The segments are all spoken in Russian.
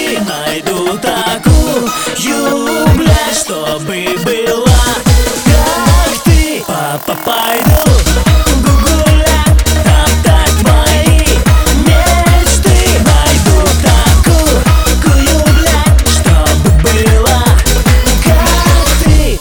мечты найду такую, блядь, чтобы была как ты. Папа, пойду гулять, топтать твои мечты. Найду такую, блядь, чтобы была как ты.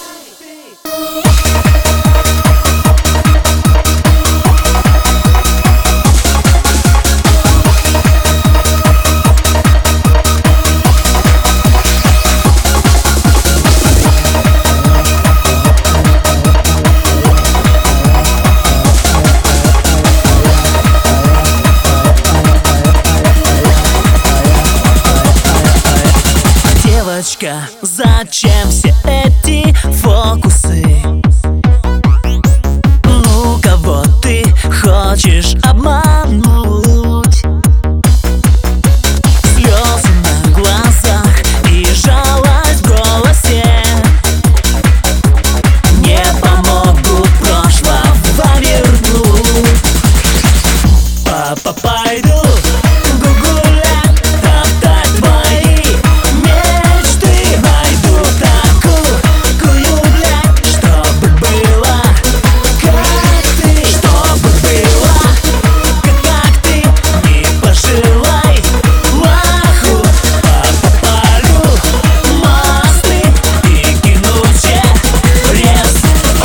Девочка, зачем все эти фокусы? Ну, кого ты хочешь обмануть? Слезы на глазах и жалость в голосе не помогут прошлого вернуть. Папа, пойду гулять, топтать твои мечты. Найду такую, блядь, чтобы была как ты. Чтобы была как ты, не пожелай лаху. Папа, полю мосты и кину через.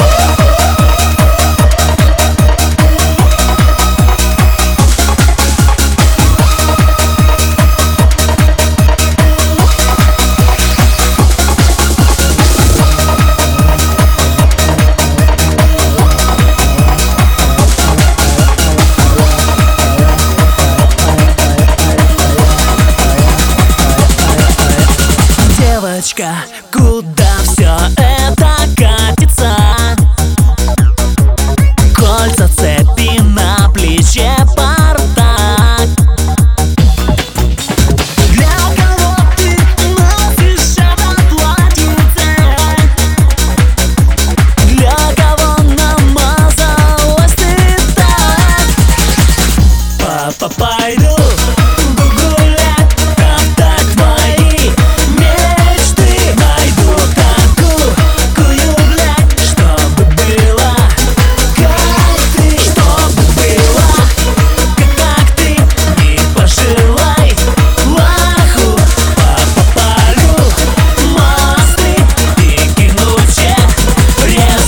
Девочка, куда все это катится? Кольца, цепи на плече, бардак. Для кого ты носишь это платьице? Для кого намазалась ты так? Папа, пойду гулять, топтать твои мечты. Найду такую, блядь, чтобы была как ты. Чтобы была как ты, не пожелай лаху. Папа, полю мосты и кину через.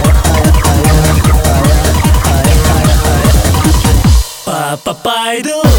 Папа, пойду